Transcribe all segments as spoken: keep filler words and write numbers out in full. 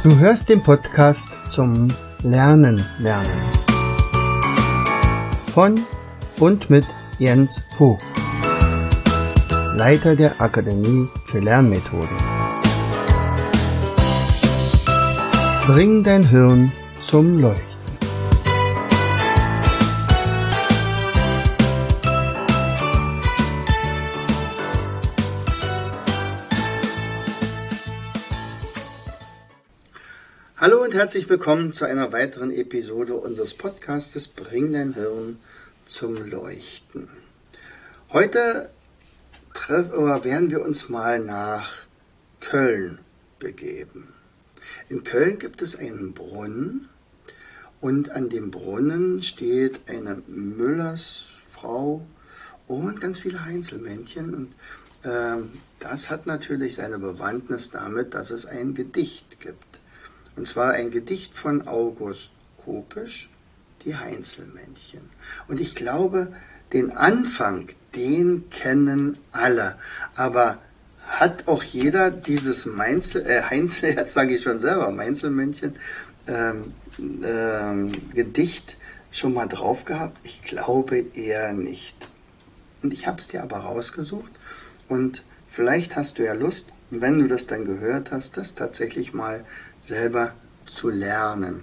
Du hörst den Podcast zum Lernen lernen von und mit Jens Vogt, Leiter der Akademie für Lernmethoden. Bring dein Hirn zum Leuchten. Hallo und herzlich willkommen zu einer weiteren Episode unseres Podcastes Bring dein Hirn zum Leuchten. Heute treff, oder werden wir uns mal nach Köln begeben. In Köln gibt es einen Brunnen und an dem Brunnen steht eine Müllersfrau und ganz viele Heinzelmännchen. Und ähm, das hat natürlich seine Bewandtnis damit, dass es ein Gedicht gibt. Und zwar ein Gedicht von August Kopisch, die Heinzelmännchen. Und ich glaube, den Anfang, den kennen alle. Aber hat auch jeder dieses Mainzel, äh, Heinzel, jetzt sage ich schon selber, Heinzelmännchen, ähm, ähm, Gedicht schon mal drauf gehabt? Ich glaube eher nicht. Und ich habe es dir aber rausgesucht. Und vielleicht hast du ja Lust, wenn du das dann gehört hast, das tatsächlich mal selber zu lernen.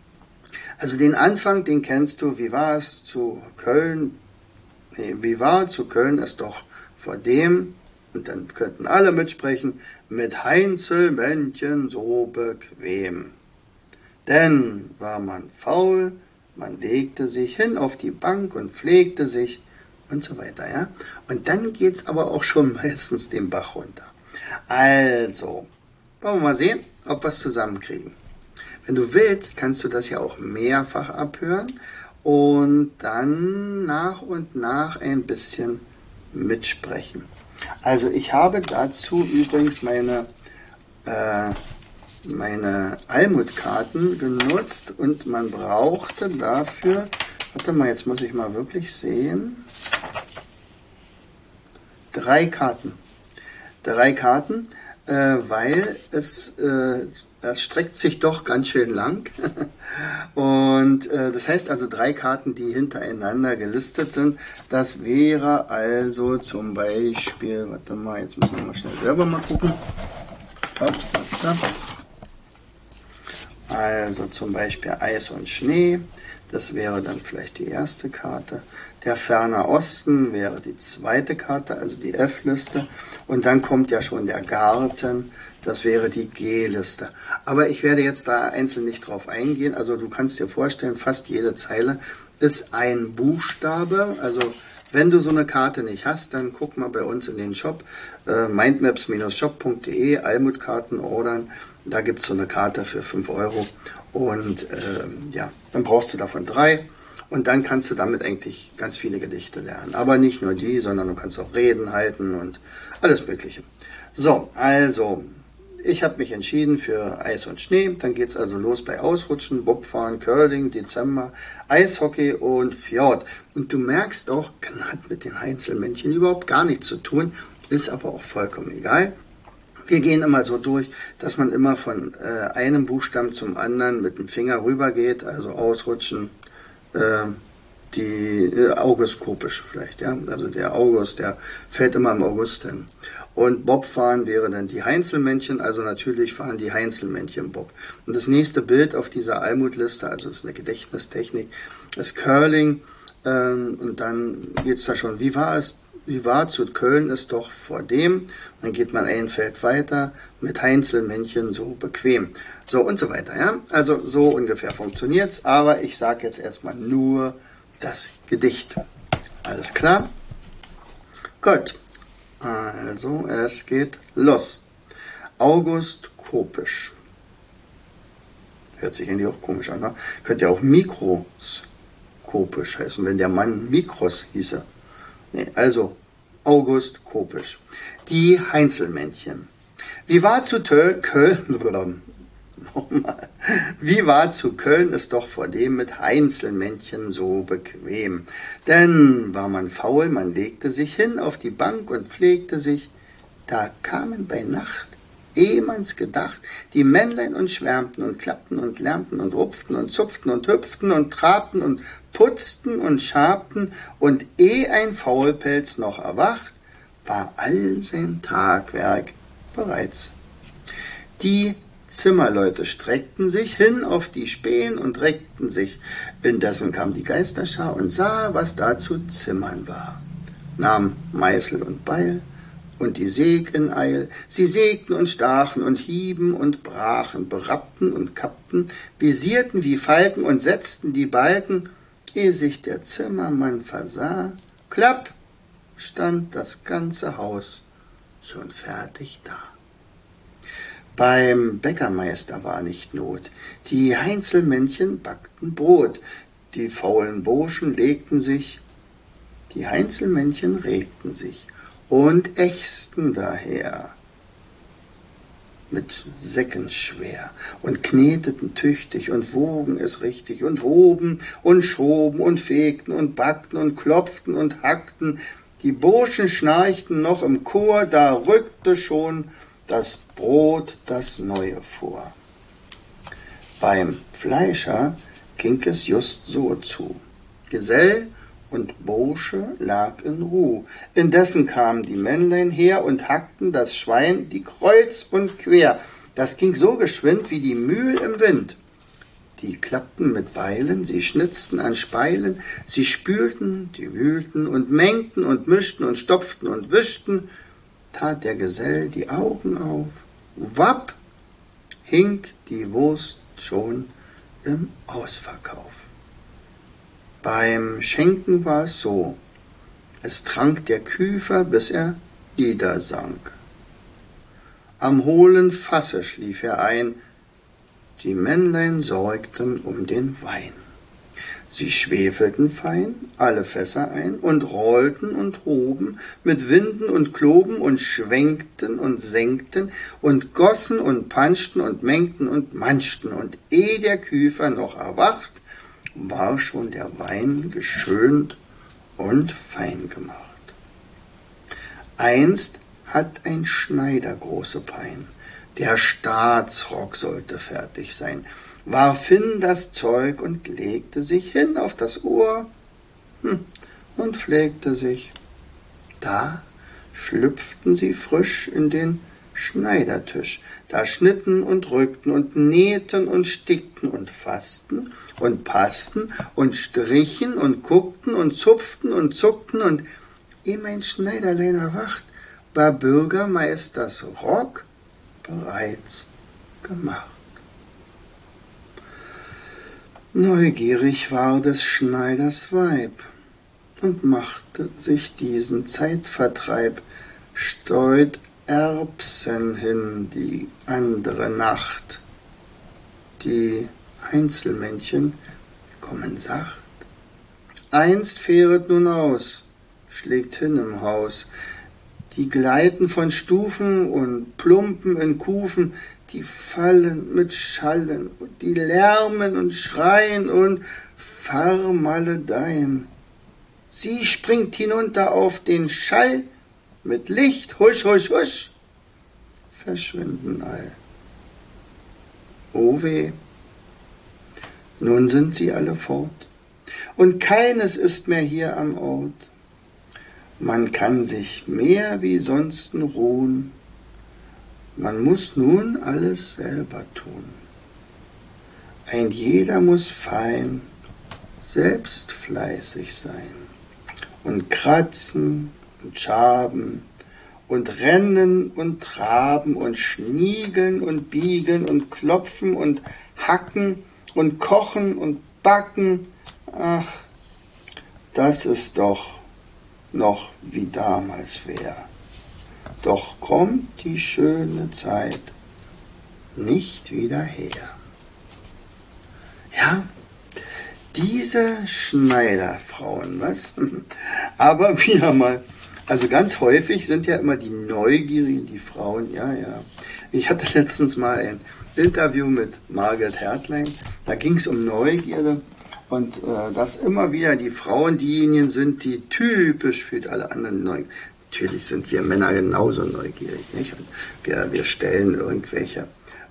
Also den Anfang, den kennst du. Wie war es zu Köln? Nee, wie war zu Köln es doch vor dem, und dann könnten alle mitsprechen, mit Heinzelmännchen so bequem. Denn war man faul, man legte sich hin auf die Bank und pflegte sich und so weiter, ja. Und dann geht's aber auch schon meistens den Bach runter. Also, wollen wir mal sehen, ob wir es zusammenkriegen. Wenn du willst, kannst du das ja auch mehrfach abhören und dann nach und nach ein bisschen mitsprechen. Also ich habe dazu übrigens meine, äh, meine Almut-Karten genutzt und man brauchte dafür, warte mal, jetzt muss ich mal wirklich sehen, drei Karten. Drei Karten. Äh, weil es, äh, das streckt sich doch ganz schön lang. Und äh, das heißt also drei Karten, die hintereinander gelistet sind. Das wäre also zum Beispiel, warte mal, jetzt müssen wir mal schnell selber mal gucken. Ups, das da. Also zum Beispiel Eis und Schnee. Das wäre dann vielleicht die erste Karte. Der Ferner Osten wäre die zweite Karte, also die F-Liste. Und dann kommt ja schon der Garten, das wäre die G-Liste. Aber ich werde jetzt da einzeln nicht drauf eingehen. Also du kannst dir vorstellen, fast jede Zeile ist ein Buchstabe. Also wenn du so eine Karte nicht hast, dann guck mal bei uns in den Shop, äh, mindmaps shop punkt de, Almut-Karten ordern. Da gibt es so eine Karte für fünf Euro. Und äh, ja, dann brauchst du davon drei. Und dann kannst du damit eigentlich ganz viele Gedichte lernen. Aber nicht nur die, sondern du kannst auch Reden halten und alles Mögliche. So, also, ich habe mich entschieden für Eis und Schnee. Dann geht's also los bei Ausrutschen, Bobfahren, Curling, Dezember, Eishockey und Fjord. Und du merkst auch, hat mit den Heinzelmännchen überhaupt gar nichts zu tun, ist aber auch vollkommen egal. Wir gehen immer so durch, dass man immer von äh, einem Buchstaben zum anderen mit dem Finger rüber geht, also ausrutschen, äh, die äh, August Kopisch vielleicht, ja, also der August, der fällt immer im August hin. Und Bobfahren wäre dann die Heinzelmännchen, also natürlich fahren die Heinzelmännchen Bob. Und das nächste Bild auf dieser Almut-Liste, also das ist eine Gedächtnistechnik, ist Curling, ähm, und dann geht's da schon, wie war es? Wie war zu Köln ist doch vor dem, dann geht man ein Feld weiter, mit Heinzelmännchen so bequem. So und so weiter, ja. Also so ungefähr funktioniert's, aber ich sage jetzt erstmal nur das Gedicht. Alles klar? Gut. Also, es geht los. August Kopisch. Hört sich irgendwie auch komisch an, ne? Könnte ja auch Mikroskopisch heißen, wenn der Mann Mikros hieße. Nee, also August Kopisch. Die Heinzelmännchen. Wie war zu Töl Köln, wie war zu Köln es doch vor dem mit Heinzelmännchen so bequem. Denn war man faul, man legte sich hin auf die Bank und pflegte sich. Da kamen bei Nacht ehe man's gedacht, die Männlein und schwärmten und klappten und lärmten und rupften und zupften und hüpften und trabten und putzten und schabten, und eh ein Faulpelz noch erwacht, war all sein Tagwerk bereits. Die Zimmerleute streckten sich hin auf die Spähen und reckten sich. Indessen kam die Geisterschar und sah, was da zu zimmern war, nahm Meißel und Beil und die Säg in Eil. Sie sägten und stachen und hieben und brachen, berappten und kappten, visierten wie Falken und setzten die Balken, ehe sich der Zimmermann versah. Klapp, stand das ganze Haus schon fertig da. Beim Bäckermeister war nicht Not, die Heinzelmännchen backten Brot, die faulen Burschen legten sich, die Heinzelmännchen regten sich und ächzten daher mit Säcken schwer und kneteten tüchtig und wogen es richtig und hoben und schoben und fegten und backten und klopften und hackten. Die Burschen schnarchten noch im Chor, da rückte schon das Brot das Neue vor. Beim Fleischer ging es just so zu. Gesell und Bursche lag in Ruh. Indessen kamen die Männlein her und hackten das Schwein die kreuz und quer. Das ging so geschwind wie die Mühl im Wind. Die klappten mit Beilen, sie schnitzten an Speilen, sie spülten, die wühlten und mengten und mischten und stopften und wischten. Tat der Gesell die Augen auf, wapp, hing die Wurst schon im Ausverkauf. Beim Schenken war es so, es trank der Küfer, bis er niedersank. Am hohlen Fasse schlief er ein, die Männlein sorgten um den Wein. Sie schwefelten fein alle Fässer ein und rollten und hoben mit Winden und Kloben und schwenkten und senkten und gossen und panschten und mengten und manschten, und eh der Küfer noch erwacht, war schon der Wein geschönt und fein gemacht. Einst hat ein Schneider große Pein, der Staatsrock sollte fertig sein, warf hin das Zeug und legte sich hin auf das Ohr hm, und pflegte sich. Da schlüpften sie frisch in den Schneidertisch, da schnitten und rückten und nähten und stickten und fassten und passten und strichen und guckten und zupften und zuckten, und ehe mein Schneiderlein erwacht, war Bürgermeisters Rock bereits gemacht. Neugierig war des Schneiders Weib und machte sich diesen Zeitvertreib, steut Erbsen hin die andere Nacht. Die Heinzelmännchen kommen sacht. Einst fähret nun aus, schlägt hin im Haus. Die gleiten von Stufen und plumpen in Kufen, die fallen mit Schallen und die lärmen und schreien und vermaledeien. Sie springt hinunter auf den Schall, mit Licht, husch, husch, husch, verschwinden all. O weh, nun sind sie alle fort, und keines ist mehr hier am Ort. Man kann sich mehr wie sonsten ruhen, man muss nun alles selber tun. Ein jeder muss fein, selbst fleißig sein und kratzen und schaben und rennen und traben und schniegeln und biegen und klopfen und hacken und kochen und backen. Ach, das ist doch noch wie damals wär. Doch kommt die schöne Zeit nicht wieder her. Ja, diese Schneiderfrauen, was? Aber wieder mal, also ganz häufig sind ja immer die Neugierigen, die Frauen, ja, ja. Ich hatte letztens mal ein Interview mit Margret Hertlein, da ging es um Neugierde. Und äh, dass immer wieder die Frauen diejenigen sind, die typisch für alle anderen Neugier, Natürlich sind wir Männer genauso neugierig, nicht? Und wir, wir stellen irgendwelche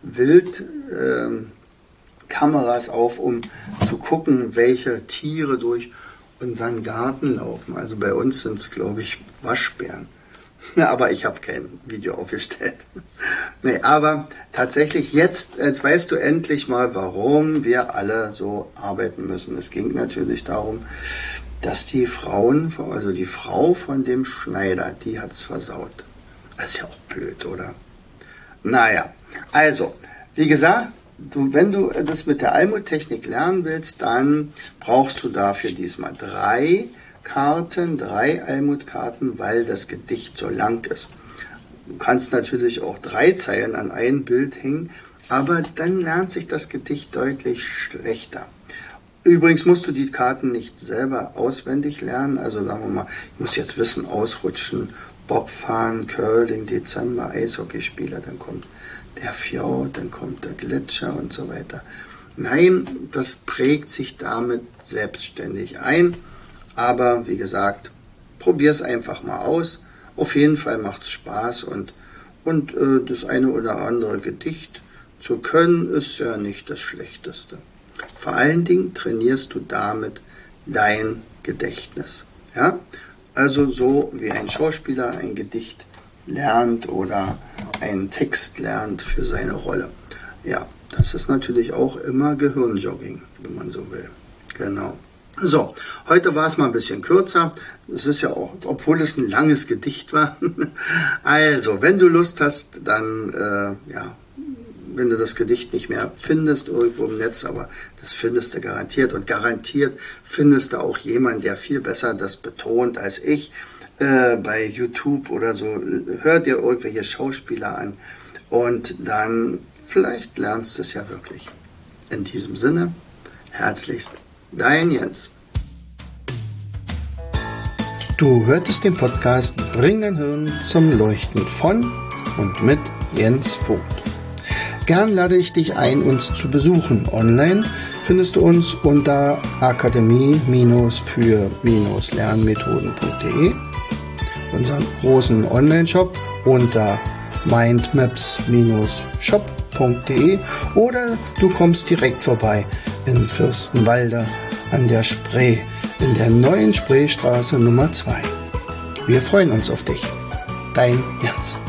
Wildkameras äh, auf, um zu gucken, welche Tiere durch unseren Garten laufen. Also bei uns sind es, glaube ich, Waschbären. Ja, aber ich habe kein Video aufgestellt. Nee, aber tatsächlich jetzt, jetzt weißt du endlich mal, warum wir alle so arbeiten müssen. Es ging natürlich darum, dass die Frauen, also die Frau von dem Schneider, die hat's versaut. Das ist ja auch blöd, oder? Naja, also, wie gesagt, du, wenn du das mit der Almuttechnik lernen willst, dann brauchst du dafür diesmal drei Karten, drei Almutkarten, weil das Gedicht so lang ist. Du kannst natürlich auch drei Zeilen an ein Bild hängen, aber dann lernt sich das Gedicht deutlich schlechter. Übrigens musst du die Karten nicht selber auswendig lernen, also sagen wir mal, ich muss jetzt wissen, Ausrutschen, Bobfahren, Curling, Dezember, Eishockeyspieler, dann kommt der Fjord, dann kommt der Gletscher und so weiter. Nein, das prägt sich damit selbstständig ein. Aber wie gesagt, probier es einfach mal aus. Auf jeden Fall macht es Spaß und, und äh, das eine oder andere Gedicht zu können, ist ja nicht das Schlechteste. Vor allen Dingen trainierst du damit dein Gedächtnis. Ja? Also so wie ein Schauspieler ein Gedicht lernt oder einen Text lernt für seine Rolle. Ja, das ist natürlich auch immer Gehirnjogging, wenn man so will. Genau. So, heute war es mal ein bisschen kürzer. Es ist ja auch, obwohl es ein langes Gedicht war. Also, wenn du Lust hast, dann, äh, ja, wenn du das Gedicht nicht mehr findest irgendwo im Netz, aber das findest du garantiert. Und garantiert findest du auch jemanden, der viel besser das betont als ich. Äh, bei YouTube oder so, hör dir irgendwelche Schauspieler an und dann vielleicht lernst du es ja wirklich. In diesem Sinne, herzlichst. Dein Jens. Du hörtest den Podcast Bring dein Hirn zum Leuchten von und mit Jens Vogt. Gern lade ich dich ein, uns zu besuchen. Online findest du uns unter akademie für lernmethoden punkt de, unseren großen Online-Shop unter mindmaps shop punkt de oder du kommst direkt vorbei in Fürstenwalde an der Spree, in der neuen Spreestraße Nummer zwei. Wir freuen uns auf dich. Dein Jens.